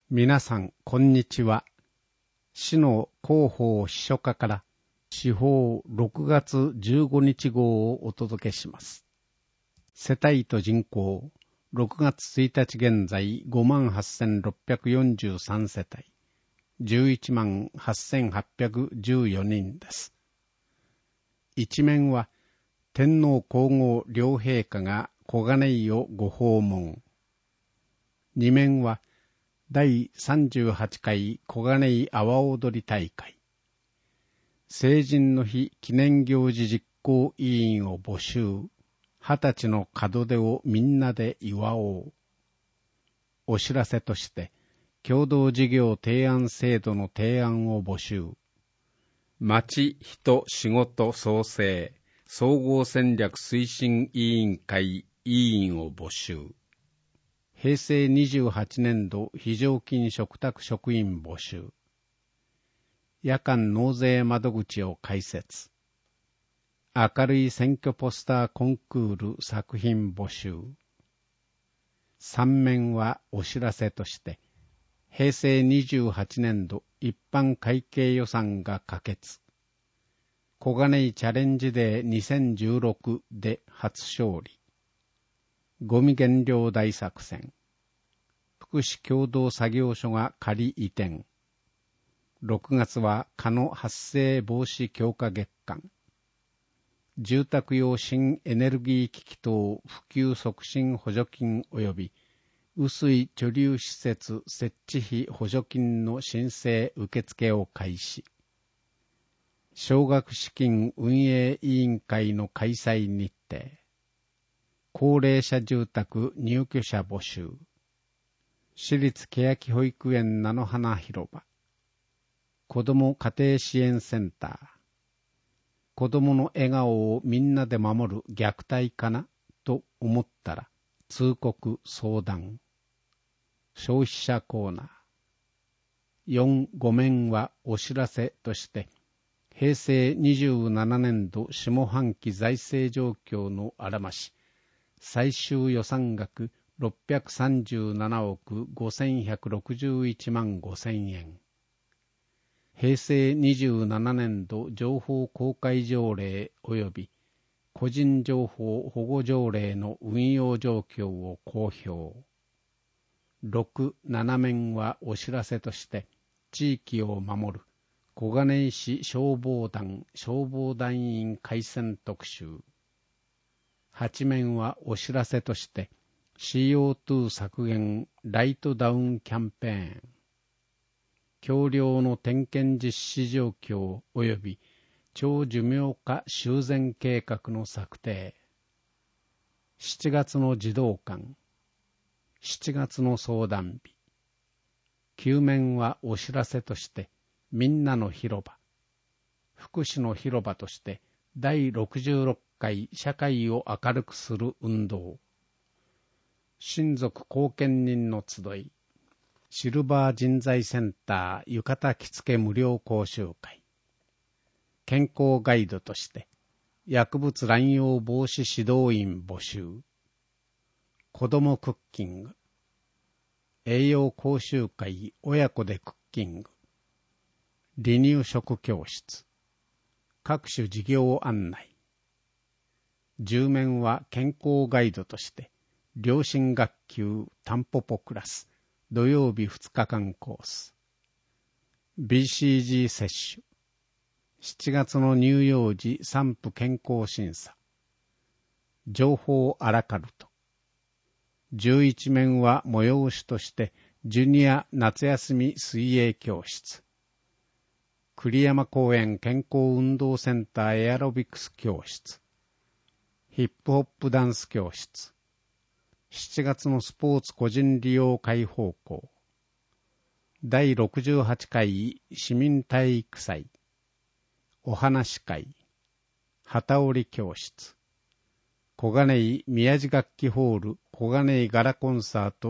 皆さん、こんにちは。市の広報秘書課から市報6月15日号をお届けします。世帯と人口、6月1日現在 58,643 世帯、118,814 人です。一面は、天皇皇后両陛下が小金井をご訪問。二面は、第38回小金井阿波踊り大会。成人の日記念行事実行委員を募集。20歳の門出をみんなで祝おう。お知らせとして、共同事業提案制度の提案を募集。町人仕事創生総合戦略推進委員会委員を募集。平成28年度非常勤嘱託職員募集。夜間納税窓口を開設。明るい選挙ポスターコンクール作品募集。三面はお知らせとして、平成28年度一般会計予算が可決。小金井チャレンジデー2016で初勝利。ゴミ減量大作戦。福祉共同作業所が仮移転。6月は蚊の発生防止強化月間。住宅用新エネルギー機器等普及促進補助金及び雨水貯留施設設置費補助金の申請受付を開始。奨学資金運営委員会の開催日程。高齢者住宅入居者募集。私立欅保育園菜の花広場。子ども家庭支援センター。子どもの笑顔をみんなで守る虐待かなと思ったら通告相談。消費者コーナー。4、5面はお知らせとして、平成27年度下半期財政状況のあらまし、最終予算額637億5161万5000円。平成27年度情報公開条例及び個人情報保護条例の運用状況を公表。6、7面はお知らせとして、地域を守る小金井市消防団員回線特集。8面はお知らせとして、CO2 削減ライトダウンキャンペーン。橋梁の点検実施状況及び長寿命化修繕計画の策定。7月の児童館。7月の相談日。9面はお知らせとして、みんなの広場。福祉の広場として、第66回社会を明るくする運動。親族後見人の集い。シルバー人材センター浴衣着付け無料講習会。健康ガイドとして、薬物乱用防止指導員募集。子どもクッキング。栄養講習会親子でクッキング。離乳食教室。各種事業案内。10面は健康ガイドとして、両親学級タンポポクラス。土曜日2日間コース。BCG 接種。7月の乳幼児産婦健康審査。情報アラカルト。11面は催しとして、ジュニア夏休み水泳教室。栗山公園健康運動センターエアロビクス教室。ヒップホップダンス教室。7月のスポーツ個人利用開放校。第68回市民体育祭。お話会。旗織教室。小金井宮地楽器ホール小金井ガラコンサート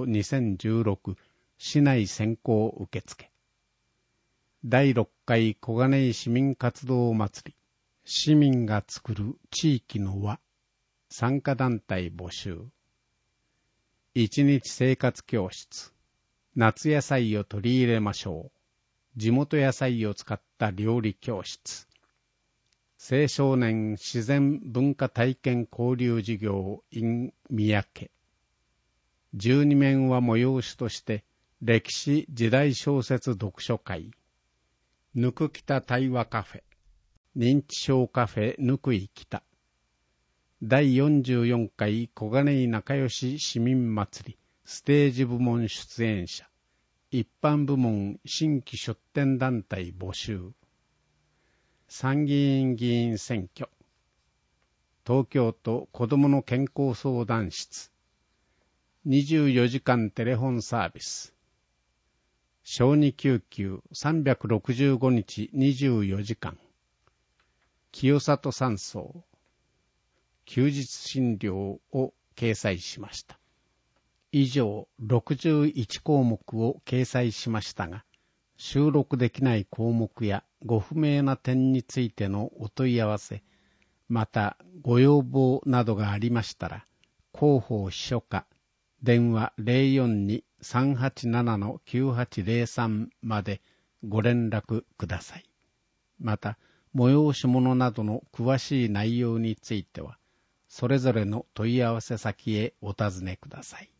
2016市内先行受付。第6回小金井市民活動祭り。市民が作る地域の輪。参加団体募集。一日生活教室。 夏野菜を取り入れましょう。地元野菜を使った料理教室。青少年自然文化体験交流事業 in 三宅。12面は催しとして歴史時代小説読書会。ぬくきた対話カフェ。認知症カフェぬくいきた。第44回小金井仲良し市民祭りステージ部門出演者。一般部門新規出展団体募集。参議院議員選挙。東京都子どもの健康相談室。24時間テレフォンサービス。小児救急365日24時間。清里山荘。休日診療を掲載しました。以上61項目を掲載しましたが、収録できない項目やご不明な点についてのお問い合わせ、またご要望などがありましたら、広報秘書課、電話 042-387-9803 までご連絡ください。また、催し物などの詳しい内容については、それぞれの問い合わせ先へお尋ねください。